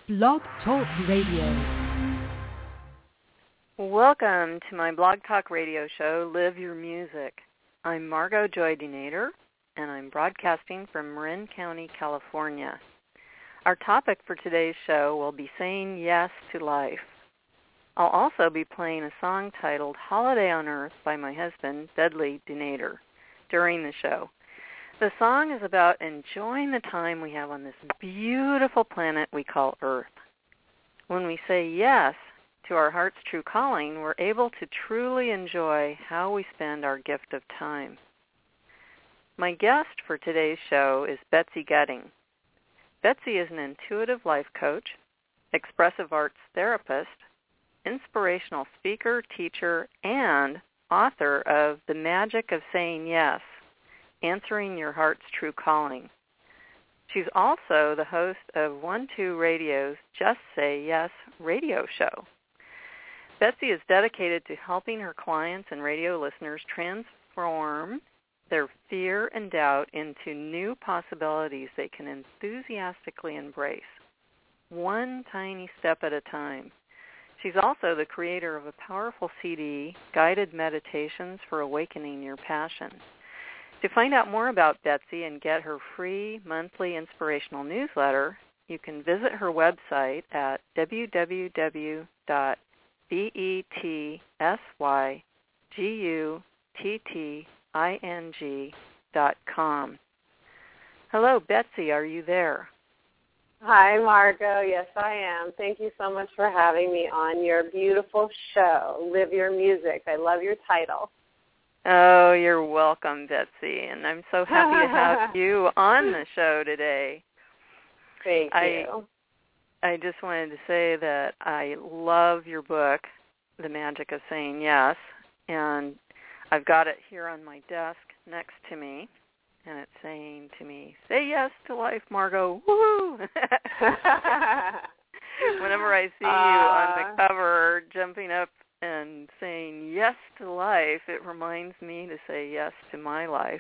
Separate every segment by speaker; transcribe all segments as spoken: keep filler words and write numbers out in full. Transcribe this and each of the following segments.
Speaker 1: Blog Talk Radio.
Speaker 2: Welcome to my Blog Talk Radio show, Live Your Music. I'm Margot Joy DeNader, and I'm broadcasting from Marin County, California. Our topic for today's show will be saying yes to life. I'll also be playing a song titled Holiday on Earth by my husband, Dudley DeNader, during the show. The song is about enjoying the time we have on this beautiful planet we call Earth. When we say yes to our heart's true calling, we're able to truly enjoy how we spend our gift of time. My guest for today's show is Betsy Gutting. Betsy is an intuitive life coach, expressive arts therapist, inspirational speaker, teacher, and author of The Magic of Saying Yes, Answering Your Heart's True Calling. She's also the host of one two Radio's Just Say Yes radio show. Betsy is dedicated to helping her clients and radio listeners transform their fear and doubt into new possibilities they can enthusiastically embrace, one tiny step at a time. She's also the creator of a powerful C D, Guided Meditations for Awakening Your Passion. To find out more about Betsy and get her free monthly inspirational newsletter, you can visit her website at w w w dot betsy gutting dot com. Hello, Betsy. Are you there?
Speaker 3: Hi, Margot. Yes, I am. Thank you so much for having me on your beautiful show, Live Your Music. I love your title.
Speaker 2: Oh, you're welcome, Betsy, and I'm so happy to have you on the show today.
Speaker 3: Thank
Speaker 2: I,
Speaker 3: you.
Speaker 2: I just wanted to say that I love your book, The Magic of Saying Yes, and I've got it here on my desk next to me, and it's saying to me, say yes to life, Margot, woohoo! Whenever I see you uh, on the cover jumping up and saying yes to life, it reminds me to say yes to my life.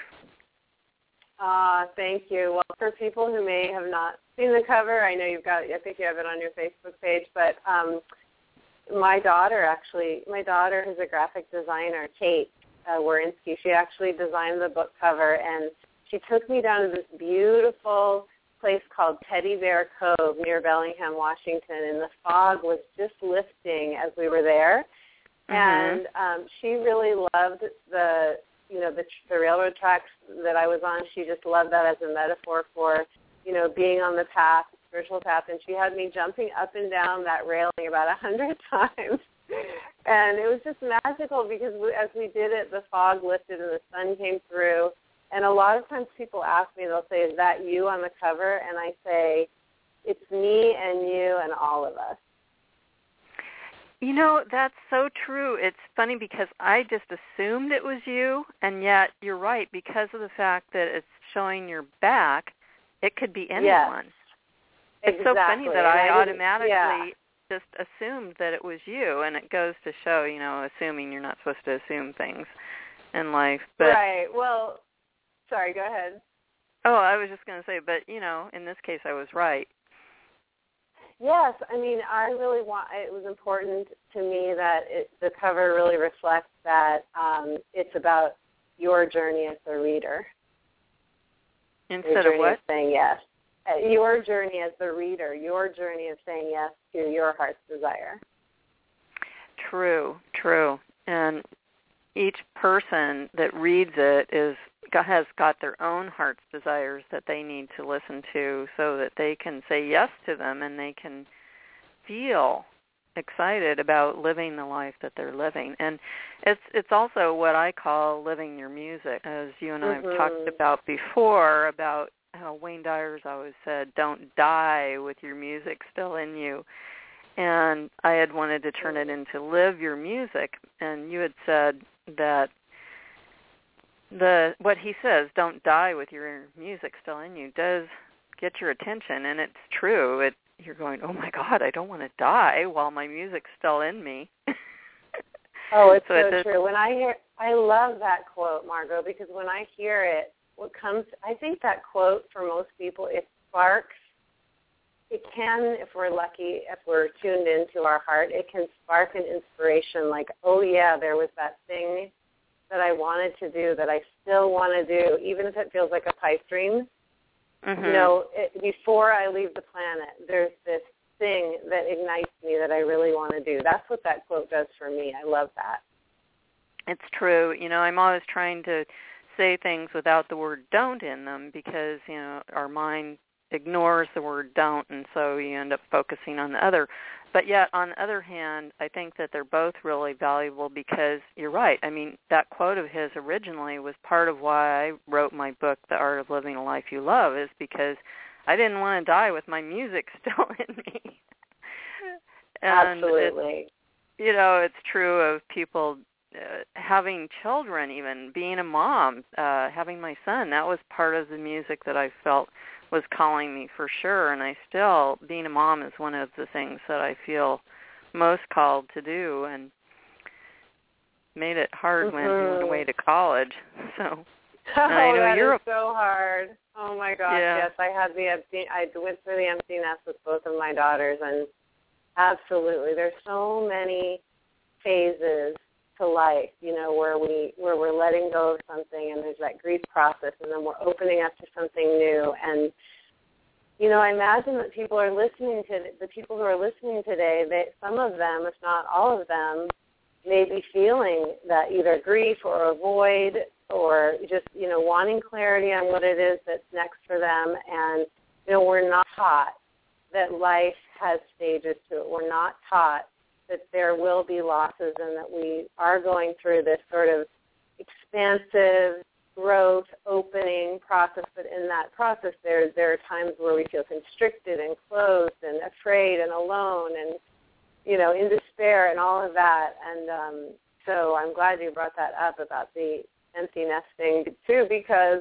Speaker 3: Uh, thank you. Well, for people who may have not seen the cover, I know you've got, I think you have it on your Facebook page, but um, my daughter actually, my daughter is a graphic designer, Kate uh, Warinsky. She actually designed the book cover, and she took me down to this beautiful place called Teddy Bear Cove near Bellingham, Washington, and the fog was just lifting as we were there.
Speaker 2: Mm-hmm.
Speaker 3: And um, she really loved the, you know, the, the railroad tracks that I was on. She just loved that as a metaphor for, you know, being on the path, spiritual path. And she had me jumping up and down that railing about a hundred times. And it was just magical because we, as we did it, the fog lifted and the sun came through. And a lot of times people ask me, they'll say, is that you on the cover? And I say, it's me and you and all of us.
Speaker 2: You know, that's so true. It's funny because I just assumed it was you, and yet you're right. Because of the fact that it's showing your back, it could be anyone.
Speaker 3: Yes,
Speaker 2: it's
Speaker 3: exactly.
Speaker 2: so funny that
Speaker 3: and
Speaker 2: I,
Speaker 3: I
Speaker 2: automatically
Speaker 3: yeah.
Speaker 2: just assumed that it was you, and it goes to show, you know, assuming you're not supposed to assume things in life. But,
Speaker 3: right. Well, sorry, go ahead.
Speaker 2: Oh, I was just going to say, but, you know, in this case I was right.
Speaker 3: Yes, I mean, I really want, it was important to me that it, the cover really reflects that um, it's about your journey as the reader.
Speaker 2: Instead
Speaker 3: your journey
Speaker 2: of what?
Speaker 3: Of saying yes. Uh, your journey as the reader, your journey of saying yes to your heart's desire.
Speaker 2: True, true. And each person that reads it is has got their own heart's desires that they need to listen to so that they can say yes to them and they can feel excited about living the life that they're living. And it's it's also what I call living your music, as you and I have
Speaker 3: mm-hmm.
Speaker 2: talked about before, about how Wayne Dyer's always said, don't die with your music still in you. And I had wanted to turn it into live your music, and you had said that the what he says, don't die with your music still in you, does get your attention, and it's true. It you're going, oh my God, I don't want to die while my music's still in me.
Speaker 3: Oh, it's
Speaker 2: so,
Speaker 3: so
Speaker 2: it's
Speaker 3: true. When I hear, I love that quote, Margot, because when I hear it, what comes, I think that quote for most people, it sparks it can, if we're lucky, if we're tuned into our heart, it can spark an inspiration like, oh, yeah, there was that thing that I wanted to do that I still want to do, even if it feels like a pipe dream. Mm-hmm. You know, it, before I leave the planet, there's this thing that ignites me that I really want to do. That's what that quote does for me. I love that.
Speaker 2: It's true. You know, I'm always trying to say things without the word don't in them because, you know, our mind ignores the word don't, and so you end up focusing on the other. But yet, on the other hand, I think that they're both really valuable because you're right. I mean, that quote of his originally was part of why I wrote my book, The Art of Living a Life You Love, is because I didn't want to die with my music still in me. And
Speaker 3: absolutely.
Speaker 2: It, you know, it's true of people uh, having children, even being a mom, uh, having my son. That was part of the music that I felt was calling me for sure, and I still, being a mom is one of the things that I feel most called to do, and made it hard mm-hmm. when he went away to college. So,
Speaker 3: oh,
Speaker 2: I know
Speaker 3: that
Speaker 2: you're
Speaker 3: is so hard. Oh my gosh,
Speaker 2: yeah.
Speaker 3: yes, I had the empty. I went through the empty nest with both of my daughters, and absolutely, there's so many phases to life, you know, where we where we're letting go of something, and there's that grief process, and then we're opening up to something new. And you know, I imagine that people are listening to the people who are listening today. They, some of them, if not all of them, may be feeling that either grief or a void, or just you know wanting clarity on what it is that's next for them. And you know, we're not taught that life has stages to it. We're not taught that there will be losses and that we are going through this sort of expansive growth, opening process. But in that process, there, there are times where we feel constricted and closed and afraid and alone and, you know, in despair and all of that. And um, so I'm glad you brought that up about the empty nesting, too, because,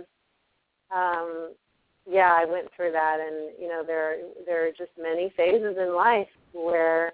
Speaker 3: um, yeah, I went through that. And, you know, there, there are just many phases in life where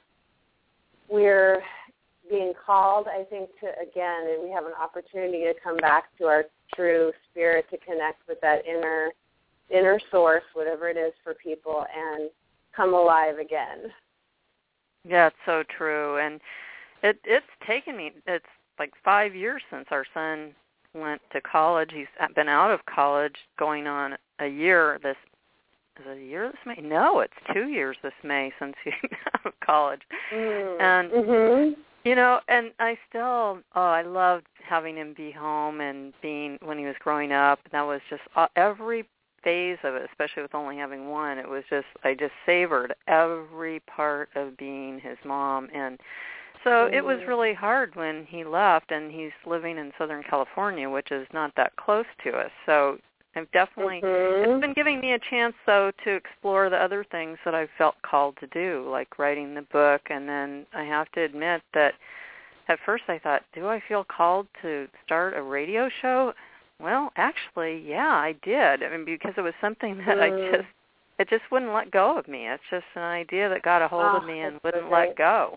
Speaker 3: we're being called, I think, to, again, and we have an opportunity to come back to our true spirit, to connect with that inner inner source, whatever it is for people, and come alive again.
Speaker 2: Yeah, it's so true. And it, it's taken me, it's like five years since our son went to college. He's been out of college going on a year this Is it a year this May? No, it's two years this May since he's out of college.
Speaker 3: Mm.
Speaker 2: And,
Speaker 3: mm-hmm.
Speaker 2: you know, and I still, oh, I loved having him be home and being, when he was growing up, that was just uh, every phase of it, especially with only having one, it was just, I just savored every part of being his mom. And so mm. it was really hard when he left, and he's living in Southern California, which is not that close to us. So I've definitely,
Speaker 3: mm-hmm.
Speaker 2: it's been giving me a chance, though, to explore the other things that I felt called to do, like writing the book. And then I have to admit that at first I thought, do I feel called to start a radio show? Well, actually, yeah, I did. I mean, because it was something that mm. I just, it just wouldn't let go of me. It's just an idea that got a hold
Speaker 3: oh,
Speaker 2: of me and wouldn't
Speaker 3: so
Speaker 2: let go.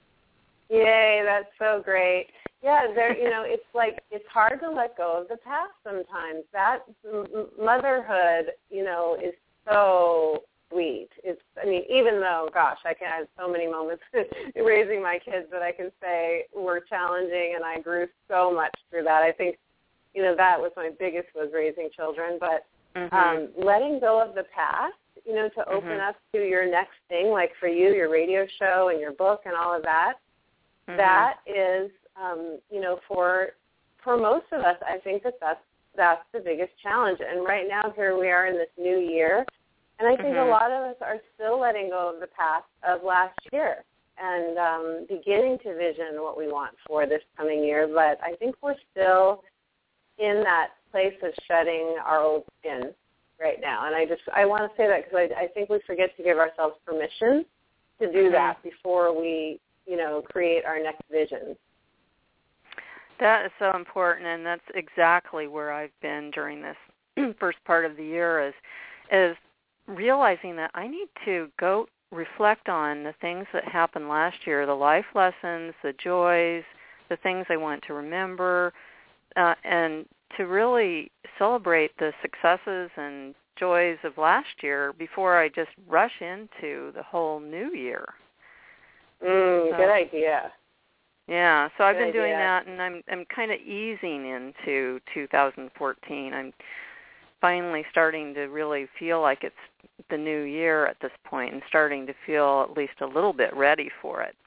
Speaker 3: Yay, that's so great. Yeah, there. You know, it's like it's hard to let go of the past sometimes. That m- motherhood, you know, is so sweet. It's, I mean, even though, gosh, I can I have so many moments raising my kids that I can say were challenging, and I grew so much through that. I think, you know, that was my biggest, was raising children. But mm-hmm. um, letting go of the past, you know, to open mm-hmm. up to your next thing, like for you, your radio show and your book and all of that. Mm-hmm. That is, um, you know, for for most of us, I think that that's, that's the biggest challenge. And right now, here we are in this new year, and I think mm-hmm. a lot of us are still letting go of the past of last year and um, beginning to vision what we want for this coming year. But I think we're still in that place of shedding our old skin right now. And I just I want to say that because I, I think we forget to give ourselves permission to do mm-hmm. that before we, you know, create our next vision.
Speaker 2: That is so important, and that's exactly where I've been during this first part of the year, is is realizing that I need to go reflect on the things that happened last year, the life lessons, the joys, the things I want to remember, uh, and to really celebrate the successes and joys of last year before I just rush into the whole new year.
Speaker 3: Mm,
Speaker 2: so,
Speaker 3: good idea.
Speaker 2: Yeah, so I've
Speaker 3: good
Speaker 2: been doing
Speaker 3: idea.
Speaker 2: that, and I'm I'm kind of easing into two thousand fourteen. I'm finally starting to really feel like it's the new year at this point, and starting to feel at least a little bit ready for it.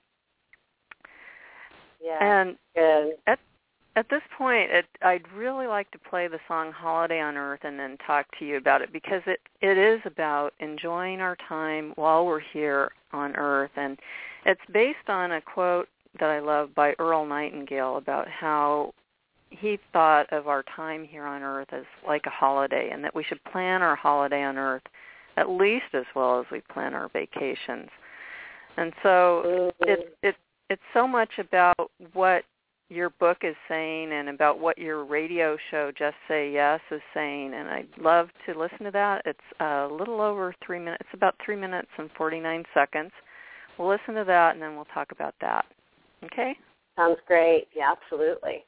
Speaker 3: Yeah.
Speaker 2: And
Speaker 3: good.
Speaker 2: at At this point, it, I'd really like to play the song Holiday on Earth and then talk to you about it, because it, it is about enjoying our time while we're here on Earth. And it's based on a quote that I love by Earl Nightingale about how he thought of our time here on Earth as like a holiday, and that we should plan our holiday on Earth at least as well as we plan our vacations. And so
Speaker 3: mm-hmm.
Speaker 2: it, it, it's so much about what your book is saying and about what your radio show, Just Say Yes, is saying, and I'd love to listen to that. It's a little over three minutes. It's about three minutes and forty-nine seconds. We'll listen to that, and then we'll talk about that. Okay?
Speaker 3: Sounds great. Yeah, absolutely.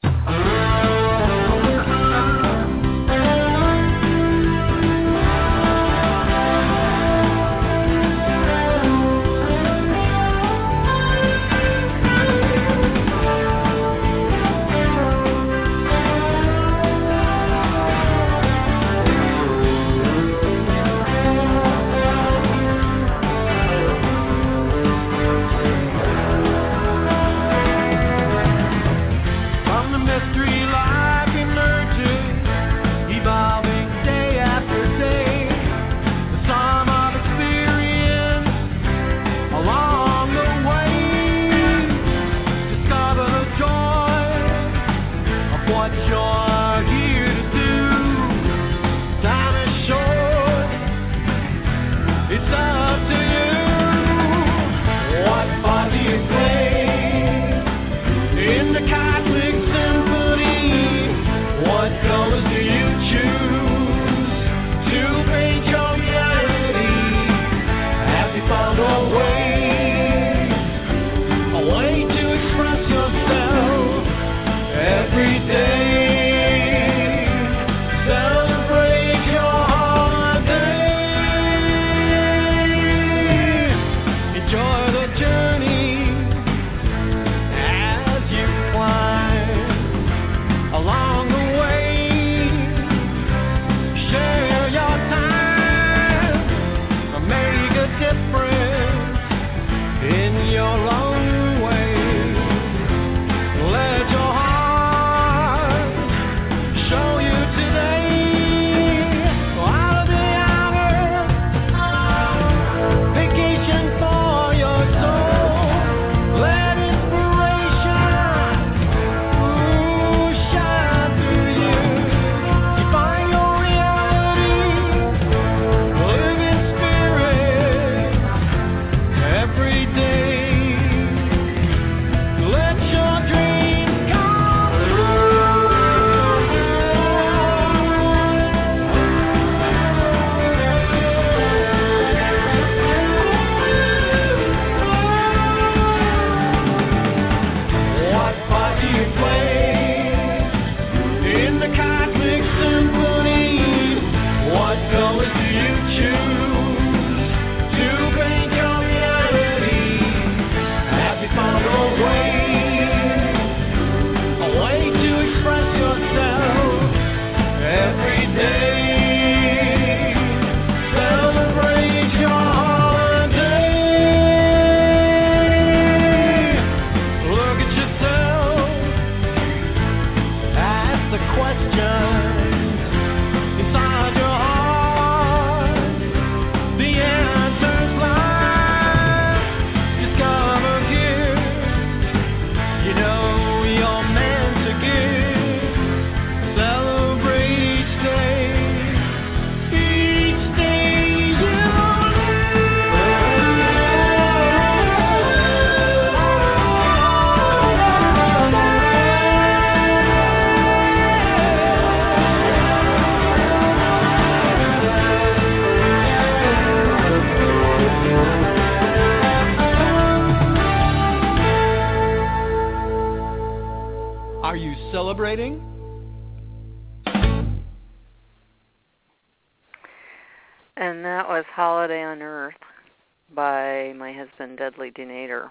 Speaker 2: that was Holiday on Earth by my husband, Dudley Denader.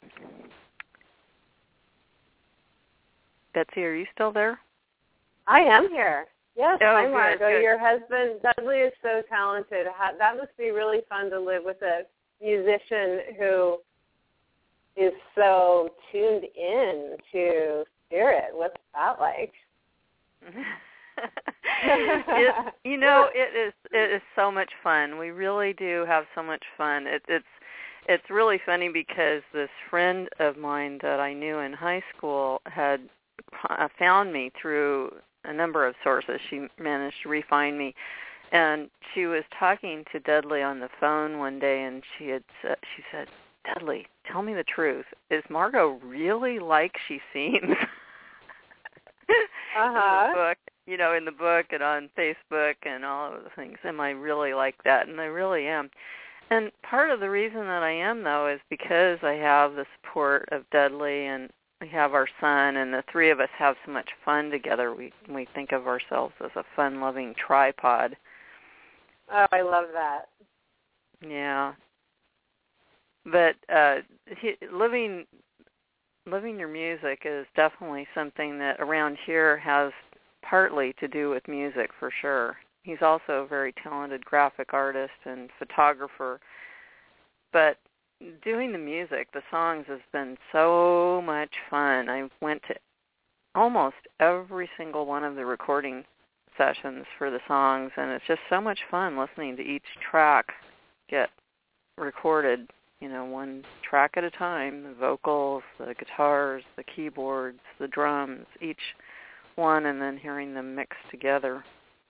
Speaker 2: Betsy, are you still there?
Speaker 3: I am here. Yes,
Speaker 2: oh,
Speaker 3: hi,
Speaker 2: good,
Speaker 3: Margo.
Speaker 2: good.
Speaker 3: Your husband, Dudley, is so talented. That must be really fun to live with a musician who is so tuned in to spirit. What's that like?
Speaker 2: it, you know, it is it is so much fun. We really do have so much fun. It, it's it's really funny because this friend of mine that I knew in high school had found me through a number of sources. She managed to refine me, and she was talking to Dudley on the phone one day, and she had said, she said, "Dudley, tell me the truth. Is Margo really like she seems?"
Speaker 3: Uh-huh.
Speaker 2: In the book, you know, in the book and on Facebook and all of the things. Am I really like that? And I really am. And part of the reason that I am, though, is because I have the support of Dudley, and we have our son, and the three of us have so much fun together. We we think of ourselves as a fun-loving tripod.
Speaker 3: Oh, I love that.
Speaker 2: Yeah. But uh, he, living living your music is definitely something that around here has partly to do with music, for sure. He's also a very talented graphic artist and photographer. But doing the music, the songs, has been so much fun. I went to almost every single one of the recording sessions for the songs, and it's just so much fun listening to each track get recorded, you know, one track at a time, the vocals, the guitars, the keyboards, the drums, each one, and then hearing them mixed together.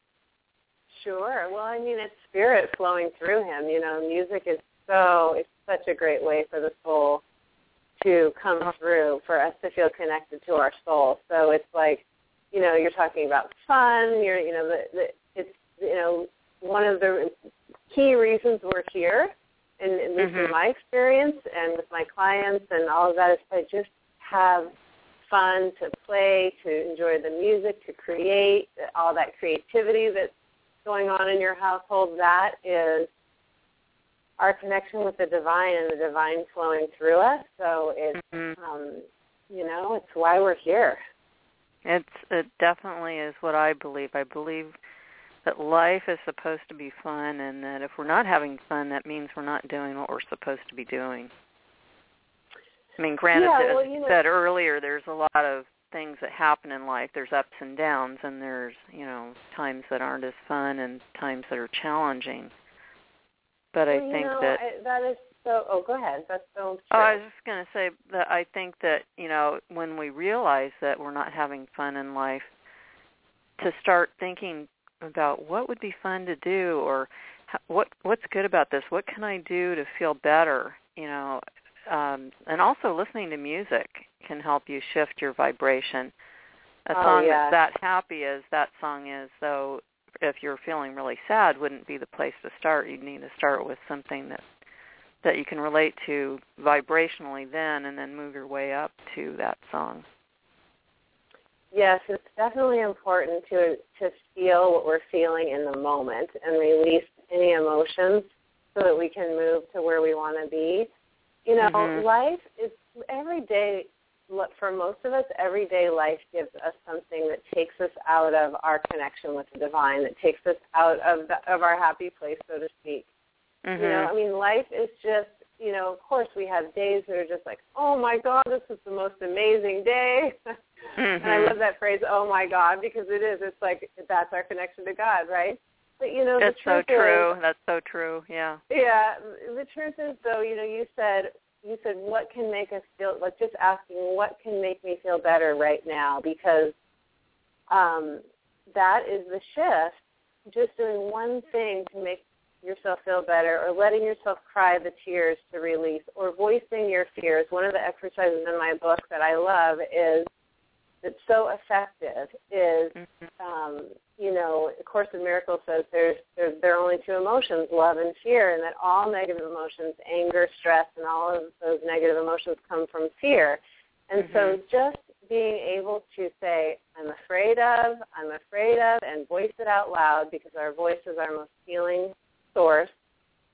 Speaker 3: Sure. Well, I mean, it's spirit flowing through him. You know, music is so, it's such a great way for the soul to come through, for us to feel connected to our soul. So it's like, you know, you're talking about fun. You're, you know, the, the, it's, you know, one of the key reasons we're here, and at least
Speaker 2: mm-hmm.
Speaker 3: in my experience and with my clients and all of that, is to just have fun, to play, to enjoy the music, to create, all that creativity that's going on in your household. That is our connection with the divine, and the divine flowing through us. So it's,
Speaker 2: mm-hmm.
Speaker 3: um, you know, it's why we're here.
Speaker 2: It's it definitely is what I believe. I believe that life is supposed to be fun, and that if we're not having fun, that means we're not doing what we're supposed to be doing. I mean, granted,
Speaker 3: yeah, well,
Speaker 2: as
Speaker 3: you
Speaker 2: you
Speaker 3: know,
Speaker 2: said earlier, there's a lot of things that happen in life. There's ups and downs, and there's, you know, times that aren't as fun and times that are challenging. But
Speaker 3: well,
Speaker 2: I
Speaker 3: you
Speaker 2: think
Speaker 3: know,
Speaker 2: that...
Speaker 3: I, that is so... Oh, go ahead. That's so true.
Speaker 2: Oh, I was just going to say that I think that, you know, when we realize that we're not having fun in life, to start thinking about what would be fun to do, or what what's good about this, what can I do to feel better, you know, um, and also listening to music can help you shift your vibration. A
Speaker 3: oh,
Speaker 2: song
Speaker 3: yeah.
Speaker 2: that's that happy as that song is, so if you're feeling really sad, wouldn't be the place to start. You'd need to start with something that that you can relate to vibrationally then, and then move your way up to that song.
Speaker 3: Yes, it's definitely important to to feel what we're feeling in the moment and release any emotions so that we can move to where we want to be. You know,
Speaker 2: mm-hmm.
Speaker 3: life is every day, for most of us, everyday life gives us something that takes us out of our connection with the divine, that takes us out of the, of our happy place, so to speak.
Speaker 2: Mm-hmm.
Speaker 3: You know, I mean, life is just, you know, of course we have days that are just like, oh, my God, this is the most amazing day.
Speaker 2: Mm-hmm.
Speaker 3: And I love that phrase, oh, my God, because it is. It's like that's our connection to God, right? But, you know,
Speaker 2: That's
Speaker 3: the truth
Speaker 2: so true.
Speaker 3: is,
Speaker 2: That's so true, yeah.
Speaker 3: Yeah, the truth is, though, you know, you said, you said what can make us feel, like just asking what can make me feel better right now, because um, that is the shift, just doing one thing to make yourself feel better, or letting yourself cry the tears to release, or voicing your fears. One of the exercises in my book that I love is, that's so effective, is,
Speaker 2: mm-hmm.
Speaker 3: um, you know, A Course in Miracles says there's, there's there are only two emotions, love and fear, and that all negative emotions, anger, stress, and all of those negative emotions come from fear. And
Speaker 2: mm-hmm.
Speaker 3: so just being able to say, I'm afraid of, I'm afraid of, and voice it out loud, because our voice is our most healing source,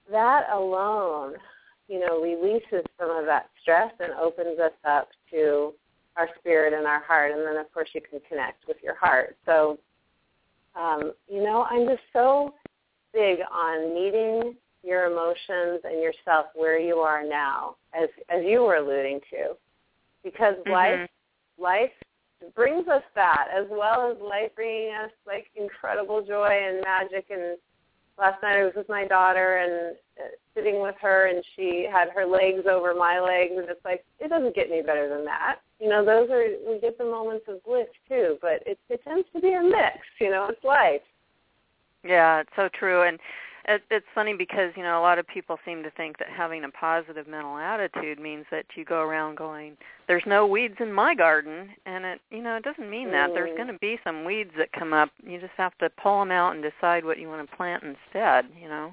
Speaker 3: that alone, you know, releases some of that stress and opens us up to our spirit and our heart. And then, of course, you can connect with your heart. So, um, you know, I'm just so big on meeting your emotions and yourself where you are now, as as you were alluding to, because mm-hmm. life life brings us that, as well as life bringing us like incredible joy and magic. And last night I was with my daughter and uh, sitting with her, and she had her legs over my legs, and it's like, it doesn't get any better than that. You know, those are, we get the moments of bliss too, but it, it tends to be a mix. You know, it's life.
Speaker 2: Yeah, it's so true. And it, it's funny because, you know, a lot of people seem to think that having a positive mental attitude means that you go around going, there's no weeds in my garden. And, it, you know, it doesn't mean that. Mm. There's going to be some weeds that come up. You just have to pull them out and decide what you want to plant instead, you know.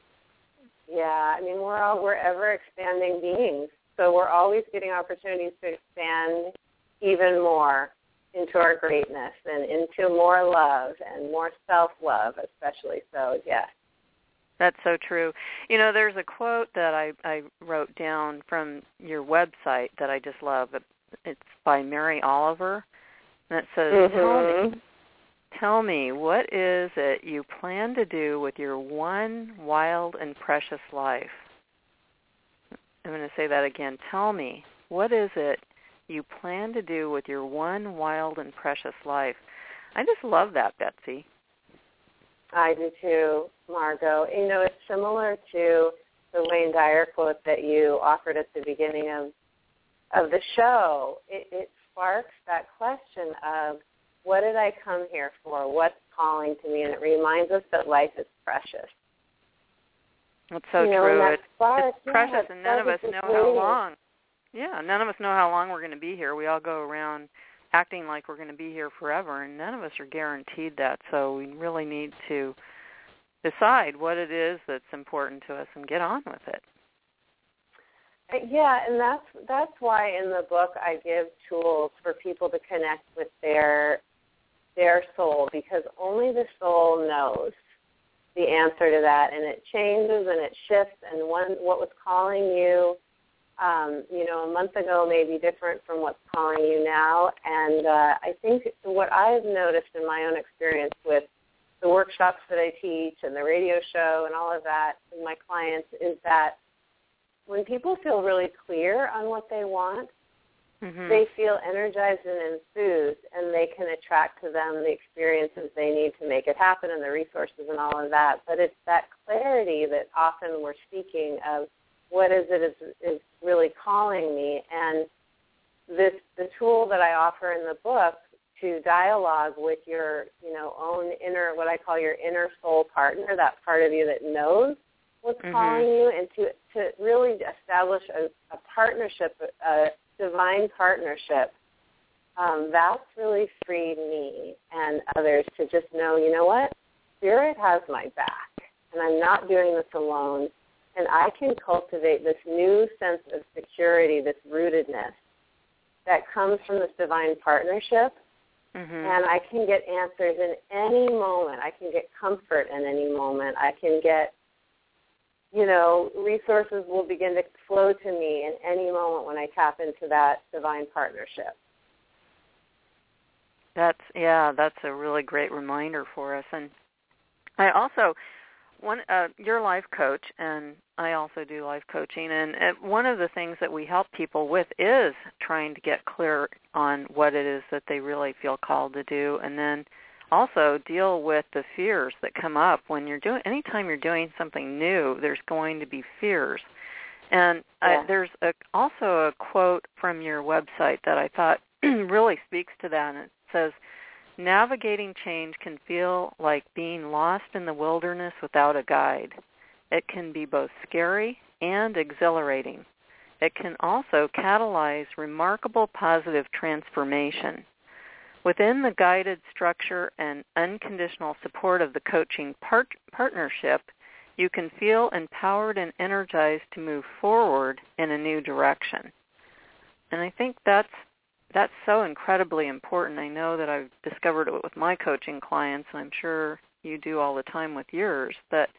Speaker 3: Yeah, I mean, we're all, we're ever-expanding beings. So we're always getting opportunities to expand even more into our greatness and into more love and more self-love, especially. So, yes.
Speaker 2: That's so true. You know, there's a quote that I, I wrote down from your website that I just love. It's by Mary Oliver, and it says, mm-hmm. tell me, tell me, what is it you plan to do with your one wild and precious life? I'm going to say that again. Tell me, what is it you plan to do with your one wild and precious life? I just love that, Betsy.
Speaker 3: I do too, Margot. You know, it's similar to the Wayne Dyer quote that you offered at the beginning of of the show. It, it sparks that question of, what did I come here for? What's calling to me? And it reminds us that life is precious.
Speaker 2: That's so
Speaker 3: you know,
Speaker 2: true.
Speaker 3: That
Speaker 2: it's
Speaker 3: spark,
Speaker 2: it's precious,
Speaker 3: yeah,
Speaker 2: and none of us know
Speaker 3: waiting.
Speaker 2: how long. Yeah, none of us know how long we're going to be here. We all go around acting like we're going to be here forever, and none of us are guaranteed that. So we really need to decide what it is that's important to us and get on with it.
Speaker 3: Yeah, and that's that's why in the book I give tools for people to connect with their their soul, because only the soul knows the answer to that, and it changes and it shifts, and one what was calling you Um, you know, a month ago may be different from what's calling you now. And uh, I think what I've noticed in my own experience with the workshops that I teach and the radio show and all of that with my clients is that when people feel really clear on what they want, mm-hmm. they feel energized and enthused, and they can attract to them the experiences they need to make it happen and the resources and all of that. But it's that clarity that often we're seeking of, what is it is, is really calling me? And this the tool that I offer in the book to dialogue with your, you know, own inner, what I call your inner soul partner, that part of you that knows what's mm-hmm. calling you, and to, to really establish a, a partnership, a divine partnership, um, that's really freed me and others to just know, you know what, Spirit has my back, and I'm not doing this alone. And I can cultivate this new sense of security, this rootedness that comes from this divine partnership. Mm-hmm. And I can get answers in any moment. I can get comfort in any moment. I can get, you know, resources will begin to flow to me in any moment when I tap into that divine partnership.
Speaker 2: That's, yeah, that's a really great reminder for us. And I also... One, uh, you're a life coach, and I also do life coaching, and uh, one of the things that we help people with is trying to get clear on what it is that they really feel called to do, and then also deal with the fears that come up when you're doing, anytime you're doing something new, there's going to be fears. And yeah. uh, there's a, also a quote from your website that I thought really speaks to that, and it says, navigating change can feel like being lost in the wilderness without a guide. It can be both scary and exhilarating. It can also catalyze remarkable positive transformation. Within the guided structure and unconditional support of the coaching part- partnership, you can feel empowered and energized to move forward in a new direction. And I think that's That's so incredibly important. I know that I've discovered it with my coaching clients, and I'm sure you do all the time with yours, that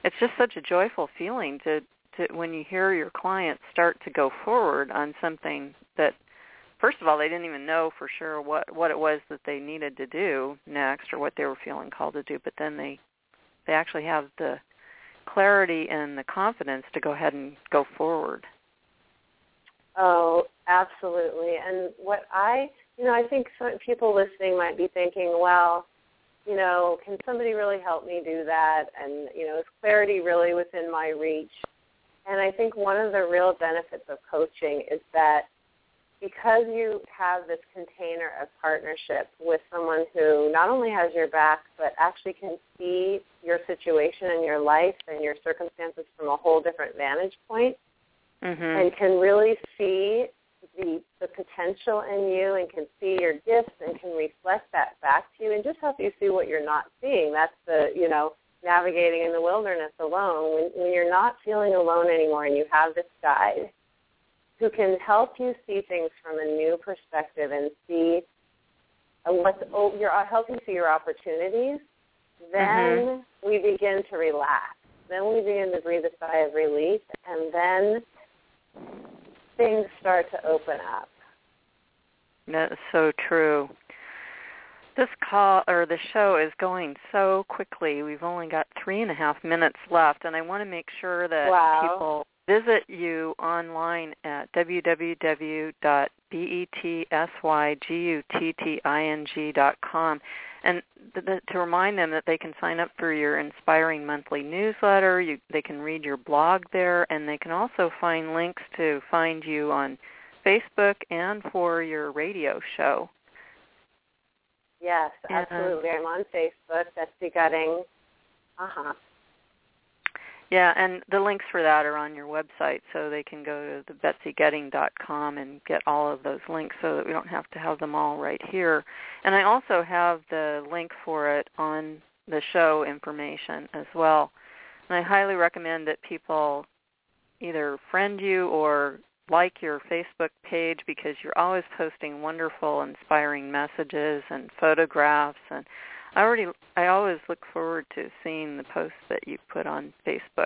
Speaker 2: it's just such a joyful feeling to, to when you hear your clients start to go forward on something that, first of all, they didn't even know for sure what, what it was that they needed to do next or what they were feeling called to do, but then they, they actually have the clarity and the confidence to go ahead and go forward.
Speaker 3: Oh, absolutely. And what I, you know, I think some people listening might be thinking, well, you know, can somebody really help me do that? And, you know, is clarity really within my reach? And I think one of the real benefits of coaching is that because you have this container of partnership with someone who not only has your back, but actually can see your situation and your life and your circumstances from a whole different vantage point, mm-hmm. and can really see the, the potential in you and can see your gifts and can reflect that back to you and just help you see what you're not seeing. That's the, you know, navigating in the wilderness alone. When, when you're not feeling alone anymore and you have this guide who can help you see things from a new perspective and see uh, what's oh, your, uh, help you see your opportunities, then mm-hmm. we begin to relax. Then we begin to breathe a sigh of relief, and then things start to open up.
Speaker 2: That is so true. This call or the show is going so quickly. We've only got three and a half minutes left, and I want to make sure that
Speaker 3: wow.
Speaker 2: people visit you online at w w w dot betsygutting dot com, and th- th- to remind them that they can sign up for your inspiring monthly newsletter. You, they can read your blog there, and they can also find links to find you on Facebook and for your radio show.
Speaker 3: Yes, absolutely. I'm on Facebook, Betsy Gutting. Uh-huh.
Speaker 2: Yeah, and the links for that are on your website, so they can go to the betsy gutting dot com and get all of those links so that we don't have to have them all right here. And I also have the link for it on the show information as well. And I highly recommend that people either friend you or like your Facebook page because you're always posting wonderful, inspiring messages and photographs, and I already I always look forward to seeing the posts that you put on Facebook.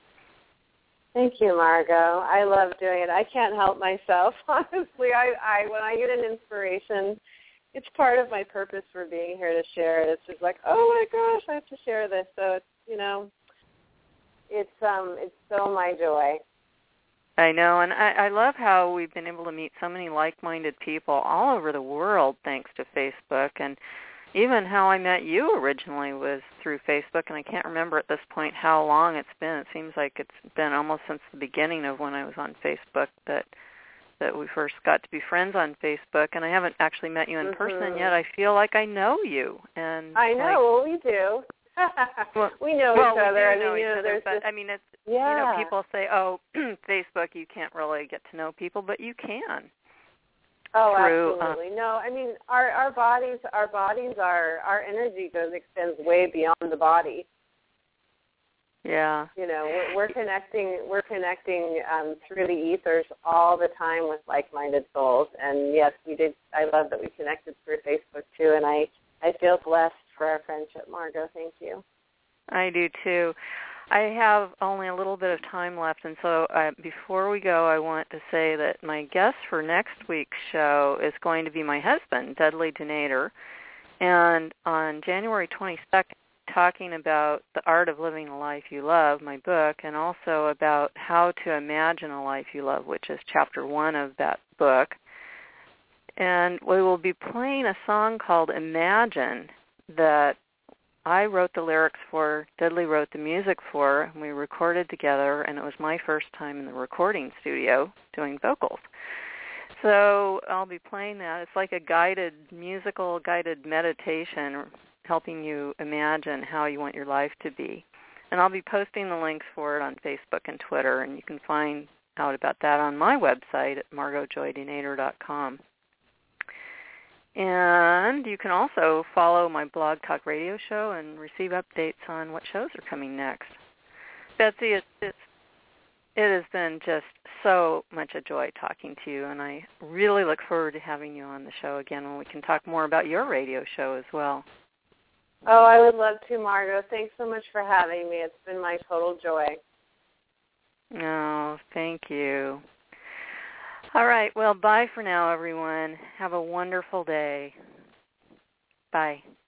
Speaker 3: Thank you, Margot. I love doing it. I can't help myself, honestly. I, I when I get an inspiration, it's part of my purpose for being here to share it. It's just like, oh my gosh, I have to share this. So it's you know, it's um it's so my joy.
Speaker 2: I know, and I, I love how we've been able to meet so many like-minded people all over the world thanks to Facebook, and even how I met you originally was through Facebook, and I can't remember at this point how long it's been. It seems like it's been almost since the beginning of when I was on Facebook that that we first got to be friends on Facebook, and I haven't actually met you in mm-hmm. person yet. I feel like I know you. And
Speaker 3: I know,
Speaker 2: like,
Speaker 3: well, we do.
Speaker 2: well,
Speaker 3: we know
Speaker 2: well,
Speaker 3: each other.
Speaker 2: We
Speaker 3: I
Speaker 2: do know
Speaker 3: mean, you know,
Speaker 2: each other,
Speaker 3: there's
Speaker 2: but
Speaker 3: this,
Speaker 2: I mean, it's
Speaker 3: yeah.
Speaker 2: you know, people say, "Oh, Facebook, you can't really get to know people," but you can.
Speaker 3: Oh,
Speaker 2: through,
Speaker 3: absolutely.
Speaker 2: Uh,
Speaker 3: no, I mean, our our bodies, our bodies, are our energy goes extends way beyond the body.
Speaker 2: Yeah.
Speaker 3: You know, we're, we're connecting. We're connecting um, through the ethers all the time with like-minded souls. And yes, we did. I love that we connected through Facebook too. And I, I feel blessed for our friendship, Margot. Thank you.
Speaker 2: I do too. I have only a little bit of time left, and so uh, before we go, I want to say that my guest for next week's show is going to be my husband, Dudley Denader, and on January twenty-second, talking about The Art of Living a Life You Love, my book, and also about how to imagine a life you love, which is chapter one of that book. And we will be playing a song called Imagine that I wrote the lyrics for, Dudley wrote the music for, and we recorded together, and it was my first time in the recording studio doing vocals. So I'll be playing that. It's like a guided, musical guided meditation helping you imagine how you want your life to be. And I'll be posting the links for it on Facebook and Twitter, and you can find out about that on my website at margot joy denader dot com. And you can also follow my Blog Talk Radio show and receive updates on what shows are coming next. Betsy, it's, it's, it has been just so much a joy talking to you, and I really look forward to having you on the show again when we can talk more about your radio show as well.
Speaker 3: Oh, I would love to, Margot. Thanks so much for having me. It's been my total joy.
Speaker 2: Oh, thank you. All right. Well, bye for now, everyone. Have a wonderful day. Bye.